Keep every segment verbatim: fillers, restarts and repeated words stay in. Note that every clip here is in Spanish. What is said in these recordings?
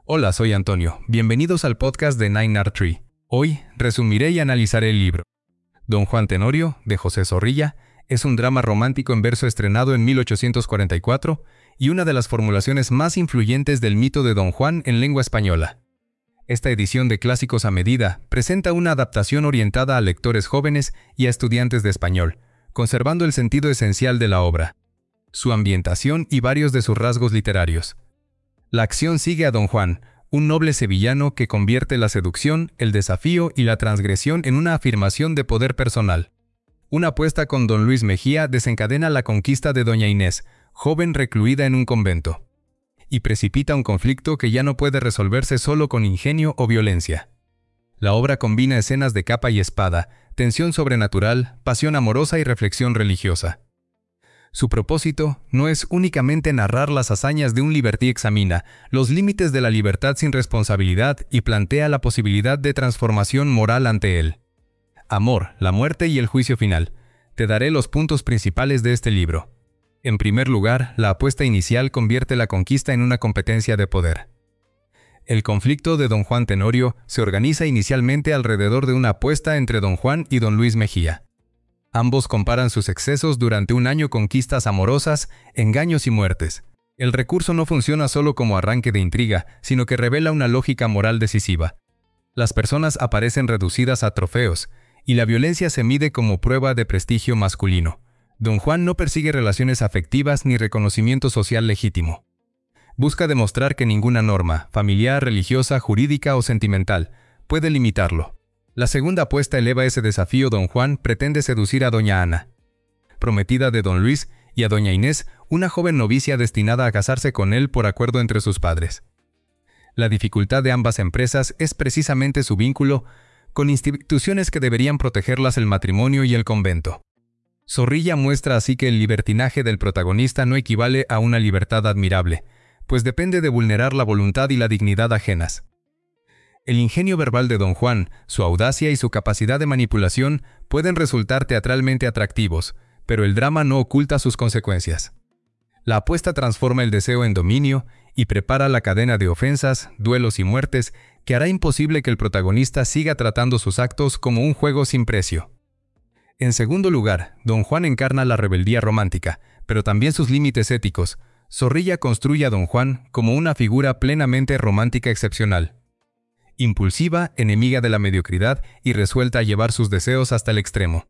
Hola, soy Antonio. Bienvenidos al podcast de Nine Art Tree. Hoy resumiré y analizaré el libro. Don Juan Tenorio, de José Zorrilla, es un drama romántico en verso estrenado en mil ochocientos cuarenta y cuatro y una de las formulaciones más influyentes del mito de Don Juan en lengua española. Esta edición de Clásicos a Medida presenta una adaptación orientada a lectores jóvenes y a estudiantes de español, conservando el sentido esencial de la obra, su ambientación y varios de sus rasgos literarios. La acción sigue a Don Juan, un noble sevillano que convierte la seducción, el desafío y la transgresión en una afirmación de poder personal. Una apuesta con Don Luis Mejía desencadena la conquista de Doña Inés, joven recluida en un convento, y precipita un conflicto que ya no puede resolverse solo con ingenio o violencia. La obra combina escenas de capa y espada, tensión sobrenatural, pasión amorosa y reflexión religiosa. Su propósito no es únicamente narrar las hazañas de un libertí, examina los límites de la libertad sin responsabilidad y plantea la posibilidad de transformación moral ante él. Amor, la muerte y el juicio final. Te daré los puntos principales de este libro. En primer lugar, la apuesta inicial convierte la conquista en una competencia de poder. El conflicto de Don Juan Tenorio se organiza inicialmente alrededor de una apuesta entre Don Juan y Don Luis Mejía. Ambos comparan sus excesos durante un año, conquistas amorosas, engaños y muertes. El recurso no funciona solo como arranque de intriga, sino que revela una lógica moral decisiva. Las personas aparecen reducidas a trofeos, y la violencia se mide como prueba de prestigio masculino. Don Juan no persigue relaciones afectivas ni reconocimiento social legítimo. Busca demostrar que ninguna norma, familiar, religiosa, jurídica o sentimental, puede limitarlo. La segunda apuesta eleva ese desafío. Don Juan pretende seducir a Doña Ana, prometida de Don Luis, y a Doña Inés, una joven novicia destinada a casarse con él por acuerdo entre sus padres. La dificultad de ambas empresas es precisamente su vínculo con instituciones que deberían protegerlas: el matrimonio y el convento. Zorrilla muestra así que el libertinaje del protagonista no equivale a una libertad admirable, pues depende de vulnerar la voluntad y la dignidad ajenas. El ingenio verbal de Don Juan, su audacia y su capacidad de manipulación pueden resultar teatralmente atractivos, pero el drama no oculta sus consecuencias. La apuesta transforma el deseo en dominio y prepara la cadena de ofensas, duelos y muertes que hará imposible que el protagonista siga tratando sus actos como un juego sin precio. En segundo lugar, Don Juan encarna la rebeldía romántica, pero también sus límites éticos. Zorrilla construye a Don Juan como una figura plenamente romántica excepcional. Impulsiva, enemiga de la mediocridad y resuelta a llevar sus deseos hasta el extremo.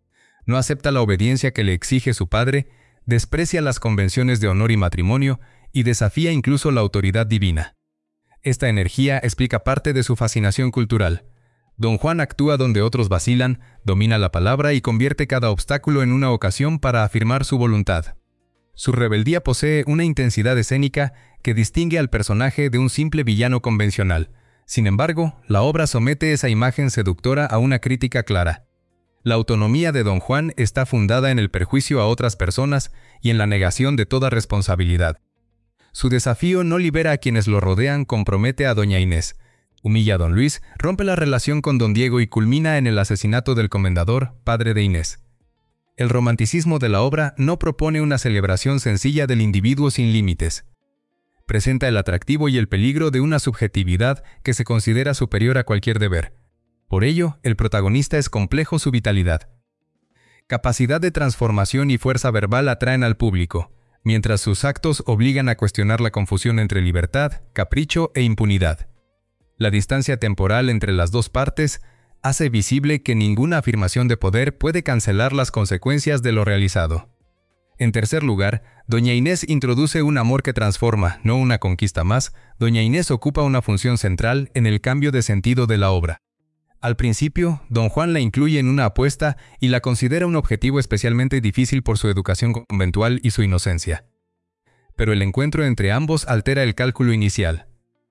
No acepta la obediencia que le exige su padre, desprecia las convenciones de honor y matrimonio y desafía incluso la autoridad divina. Esta energía explica parte de su fascinación cultural. Don Juan actúa donde otros vacilan, domina la palabra y convierte cada obstáculo en una ocasión para afirmar su voluntad. Su rebeldía posee una intensidad escénica que distingue al personaje de un simple villano convencional. Sin embargo, la obra somete esa imagen seductora a una crítica clara. La autonomía de Don Juan está fundada en el perjuicio a otras personas y en la negación de toda responsabilidad. Su desafío no libera a quienes lo rodean, compromete a Doña Inés, humilla a Don Luis, rompe la relación con Don Diego y culmina en el asesinato del comendador, padre de Inés. El romanticismo de la obra no propone una celebración sencilla del individuo sin límites. Presenta el atractivo y el peligro de una subjetividad que se considera superior a cualquier deber. Por ello, el protagonista es complejo. Su vitalidad, capacidad de transformación y fuerza verbal atraen al público, mientras sus actos obligan a cuestionar la confusión entre libertad, capricho e impunidad. La distancia temporal entre las dos partes hace visible que ninguna afirmación de poder puede cancelar las consecuencias de lo realizado. En tercer lugar, Doña Inés introduce un amor que transforma, no una conquista más. Doña Inés ocupa una función central en el cambio de sentido de la obra. Al principio, Don Juan la incluye en una apuesta y la considera un objetivo especialmente difícil por su educación conventual y su inocencia. Pero el encuentro entre ambos altera el cálculo inicial.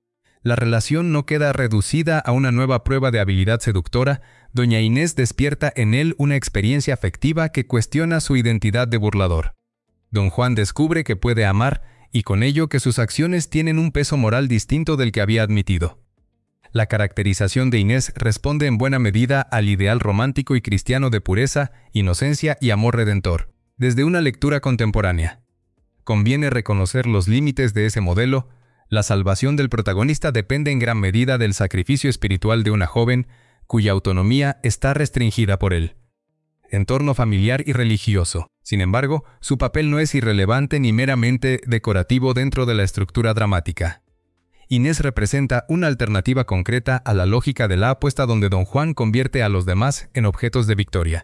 La relación no queda reducida a una nueva prueba de habilidad seductora. Doña Inés despierta en él una experiencia afectiva que cuestiona su identidad de burlador. Don Juan descubre que puede amar y con ello que sus acciones tienen un peso moral distinto del que había admitido. La caracterización de Inés responde en buena medida al ideal romántico y cristiano de pureza, inocencia y amor redentor, desde una lectura contemporánea. Conviene reconocer los límites de ese modelo. La salvación del protagonista depende en gran medida del sacrificio espiritual de una joven cuya autonomía está restringida por el entorno familiar y religioso. Sin embargo, su papel no es irrelevante ni meramente decorativo dentro de la estructura dramática. Inés representa una alternativa concreta a la lógica de la apuesta donde Don Juan convierte a los demás en objetos de victoria.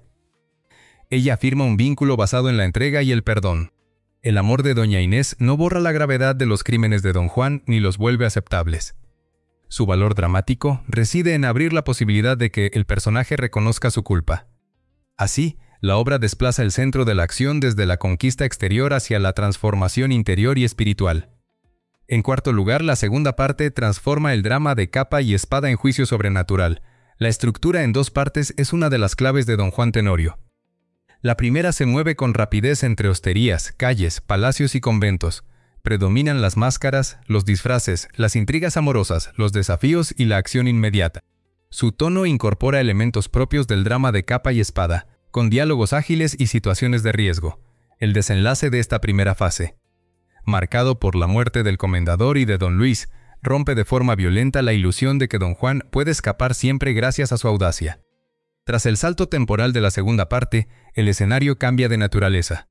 Ella afirma un vínculo basado en la entrega y el perdón. El amor de doña Inés no borra la gravedad de los crímenes de Don Juan ni los vuelve aceptables. Su valor dramático reside en abrir la posibilidad de que el personaje reconozca su culpa. Así, la obra desplaza el centro de la acción desde la conquista exterior hacia la transformación interior y espiritual. En cuarto lugar, la segunda parte transforma el drama de capa y espada en juicio sobrenatural. La estructura en dos partes es una de las claves de Don Juan Tenorio. La primera se mueve con rapidez entre hosterías, calles, palacios y conventos. Predominan las máscaras, los disfraces, las intrigas amorosas, los desafíos y la acción inmediata. Su tono incorpora elementos propios del drama de capa y espada, con diálogos ágiles y situaciones de riesgo. El desenlace de esta primera fase, marcado por la muerte del comendador y de Don Luis, rompe de forma violenta la ilusión de que Don Juan puede escapar siempre gracias a su audacia. Tras el salto temporal de la segunda parte, el escenario cambia de naturaleza.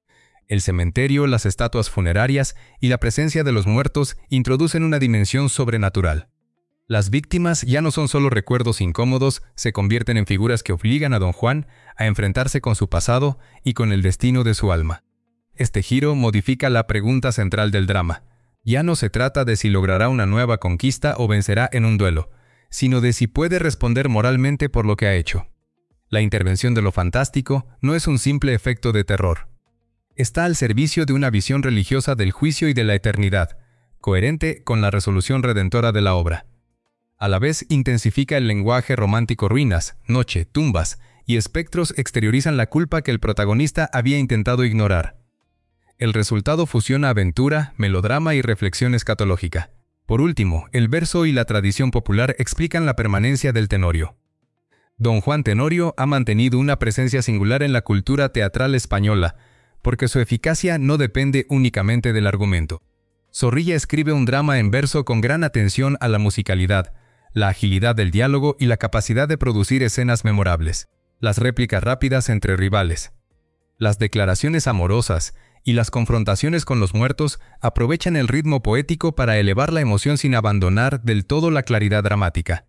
El cementerio, las estatuas funerarias y la presencia de los muertos introducen una dimensión sobrenatural. Las víctimas ya no son solo recuerdos incómodos, se convierten en figuras que obligan a Don Juan a enfrentarse con su pasado y con el destino de su alma. Este giro modifica la pregunta central del drama. Ya no se trata de si logrará una nueva conquista o vencerá en un duelo, sino de si puede responder moralmente por lo que ha hecho. La intervención de lo fantástico no es un simple efecto de terror. Está al servicio de una visión religiosa del juicio y de la eternidad, coherente con la resolución redentora de la obra. A la vez intensifica el lenguaje romántico. Ruinas, noche, tumbas y espectros exteriorizan la culpa que el protagonista había intentado ignorar. El resultado fusiona aventura, melodrama y reflexión escatológica. Por último, el verso y la tradición popular explican la permanencia del Tenorio. Don Juan Tenorio ha mantenido una presencia singular en la cultura teatral española, porque su eficacia no depende únicamente del argumento. Zorrilla escribe un drama en verso con gran atención a la musicalidad, la agilidad del diálogo y la capacidad de producir escenas memorables. Las réplicas rápidas entre rivales, las declaraciones amorosas y las confrontaciones con los muertos aprovechan el ritmo poético para elevar la emoción sin abandonar del todo la claridad dramática.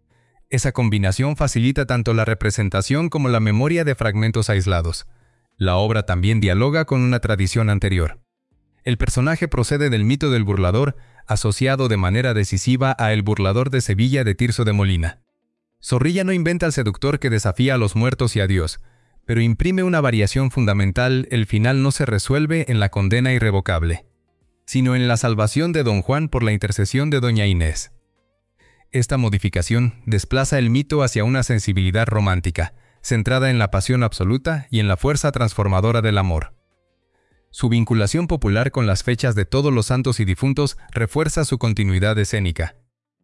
Esa combinación facilita tanto la representación como la memoria de fragmentos aislados. La obra también dialoga con una tradición anterior. El personaje procede del mito del burlador, asociado de manera decisiva a El burlador de Sevilla de Tirso de Molina. Zorrilla no inventa al seductor que desafía a los muertos y a Dios, pero imprime una variación fundamental. El final no se resuelve en la condena irrevocable, sino en la salvación de Don Juan por la intercesión de doña Inés. Esta modificación desplaza el mito hacia una sensibilidad romántica, centrada en la pasión absoluta y en la fuerza transformadora del amor. Su vinculación popular con las fechas de todos los santos y difuntos refuerza su continuidad escénica.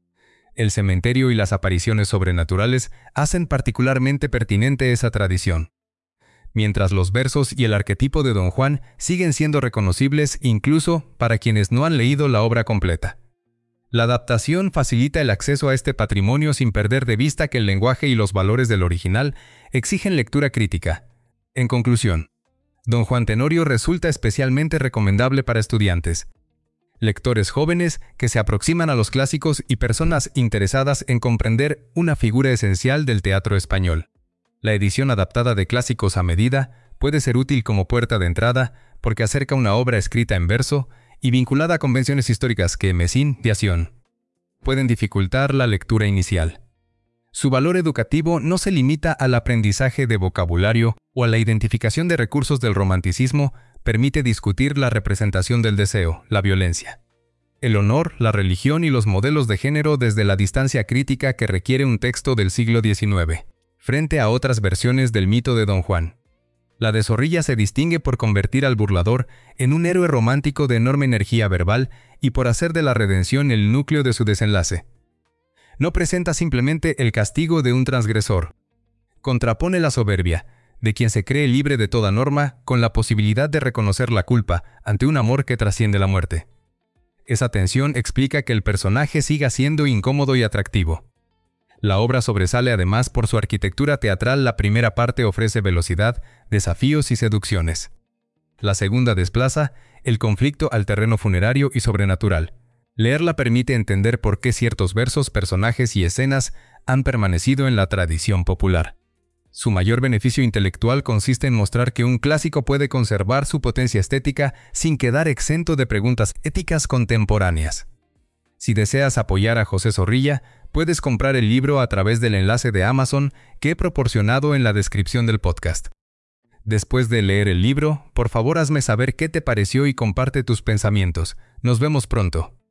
El cementerio y las apariciones sobrenaturales hacen particularmente pertinente esa tradición, mientras los versos y el arquetipo de Don Juan siguen siendo reconocibles incluso para quienes no han leído la obra completa. La adaptación facilita el acceso a este patrimonio sin perder de vista que el lenguaje y los valores del original exigen lectura crítica. En conclusión, Don Juan Tenorio resulta especialmente recomendable para estudiantes, lectores jóvenes que se aproximan a los clásicos y personas interesadas en comprender una figura esencial del teatro español. La edición adaptada de clásicos a medida puede ser útil como puerta de entrada porque acerca una obra escrita en verso y vinculada a convenciones históricas que, sin diación, pueden dificultar la lectura inicial. Su valor educativo no se limita al aprendizaje de vocabulario o a la identificación de recursos del romanticismo, permite discutir la representación del deseo, la violencia, el honor, la religión y los modelos de género desde la distancia crítica que requiere un texto del siglo diecinueve. Frente a otras versiones del mito de Don Juan. La de Zorrilla se distingue por convertir al burlador en un héroe romántico de enorme energía verbal y por hacer de la redención el núcleo de su desenlace. No presenta simplemente el castigo de un transgresor. Contrapone la soberbia de quien se cree libre de toda norma con la posibilidad de reconocer la culpa ante un amor que trasciende la muerte. Esa tensión explica que el personaje siga siendo incómodo y atractivo. La obra sobresale además por su arquitectura teatral. La primera parte ofrece velocidad, desafíos y seducciones. La segunda desplaza el conflicto al terreno funerario y sobrenatural. Leerla permite entender por qué ciertos versos, personajes y escenas han permanecido en la tradición popular. Su mayor beneficio intelectual consiste en mostrar que un clásico puede conservar su potencia estética sin quedar exento de preguntas éticas contemporáneas. Si deseas apoyar a José Zorrilla, puedes comprar el libro a través del enlace de Amazon que he proporcionado en la descripción del podcast. Después de leer el libro, por favor hazme saber qué te pareció y comparte tus pensamientos. Nos vemos pronto.